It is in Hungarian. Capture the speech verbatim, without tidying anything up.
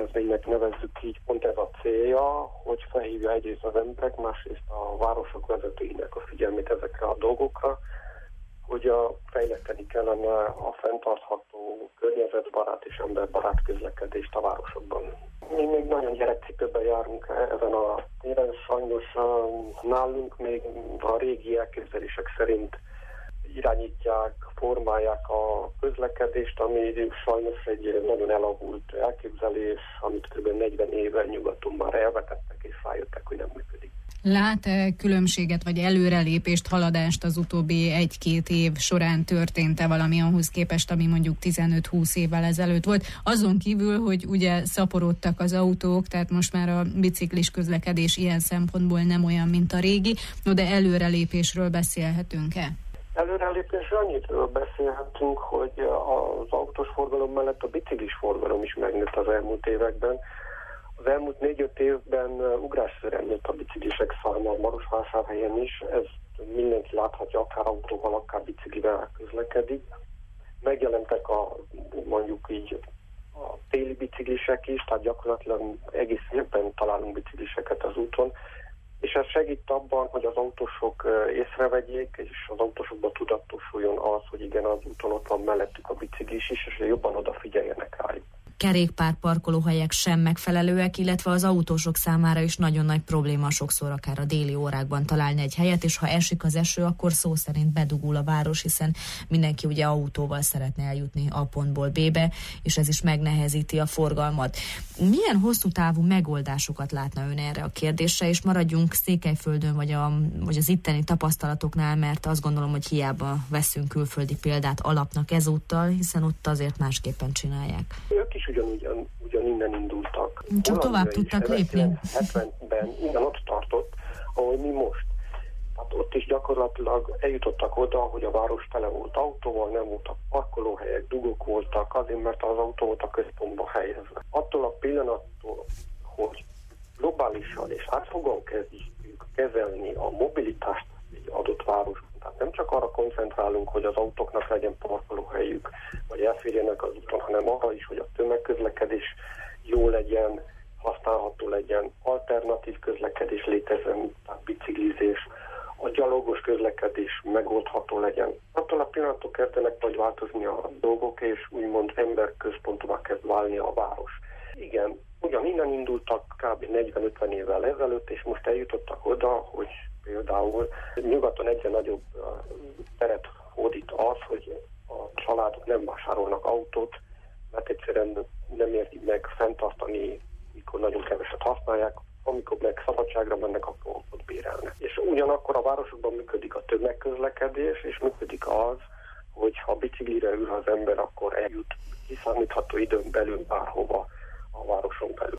rendezvénynek nevezzük így, pont ez a célja, hogy felhívja egyrészt az emberek, másrészt a városok vezetőinek a figyelmét ezekre a dolgokra, hogy a fejleszteni kellene a fenntartható, környezetbarát és emberbarát közlekedést a városokban. Mi még nagyon gyerekcipőben járunk ezen a téren, sajnos nálunk még a régi elképzelések szerint irányítják, formálják a közlekedést, ami sajnos egy nagyon elavult elképzelés, amit kb. negyven éve nyugaton már elvetettek, és rájöttek, hogy nem működik. Lát-e különbséget vagy előrelépést, haladást az utóbbi egy-két év során, történt-e valami ahhoz képest, ami mondjuk tizenöt-húsz évvel ezelőtt volt? Azon kívül, hogy ugye szaporodtak az autók, tehát most már a biciklis közlekedés ilyen szempontból nem olyan, mint a régi, no de előrelépésről beszélhetünk-e? Előrelépésről annyitről beszélhetünk, hogy az autós forgalom mellett a biciklis forgalom is megnőtt az elmúlt években. Az elmúlt négy-öt évben ugrásszerűen nőtt a biciklisek száma Marosvásárhelyen is, ez mindenki láthatja, akár autóval, akár biciklivel közlekedik. Megjelentek a, mondjuk így, a téli biciklisek is, tehát gyakorlatilag egész évben találunk bicikliseket az úton, és ez segít abban, hogy az autósok észrevegyék, és az autósokban tudatosuljon az, hogy igen, az úton ott van mellettük a biciklis is, és jobban odafigyeljenek rájuk. Kerékpár parkolóhelyek sem megfelelőek, illetve az autósok számára is nagyon nagy probléma sokszor akár a déli órákban találni egy helyet, és ha esik az eső, akkor szó szerint bedugul a város, hiszen mindenki ugye autóval szeretne eljutni A pontból B-be, és ez is megnehezíti a forgalmat. Milyen hosszú távú megoldásokat látna ön erre a kérdésre, és maradjunk Székelyföldön, vagy, a, vagy az itteni tapasztalatoknál, mert azt gondolom, hogy hiába veszünk külföldi példát alapnak ezúttal, hiszen ott azért másképpen csinálják. Ők is ugyanúgy, ugyan innen indultak. Csak tovább tudtak lépni. hetvenben innen ott tartott, ahol mi most. Hát ott is gyakorlatilag eljutottak oda, hogy a város tele volt autóval, nem voltak parkolóhelyek, dugók voltak, azért, mert az autó volt a központba helyezve. Attól a pillanattól, hogy globálisan és átfogóan kezdjük kezelni a mobilitást egy adott városban. Tehát nem csak arra koncentrálunk, hogy az autóknak legyen parkolóhelyük, vagy elférjenek az úton, hanem arra is, hogy a tömegközlekedés jó legyen, használható legyen, alternatív közlekedés létezzen, tehát biciklizés, a gyalogos közlekedés megoldható legyen. Attól a pillanattól kezdenek majd változni a dolgok, és úgymond emberközpontúvá kezd válni a város. Igen, ugyan innen indultak kb. negyven-ötven évvel ezelőtt, és most eljutottak oda, hogy például nyugaton egyre nagyobb teret hódít az, hogy a családok nem vásárolnak autót, mert egyszerűen nem értik meg fenntartani, mikor nagyon keveset használják, amikor meg szabadságra mennek, akkor autót bérelnek. És ugyanakkor a városokban működik a tömegközlekedés, és működik az, hogy ha biciklire ül az ember, akkor eljut kiszámítható időn belül bárhova a városon belül.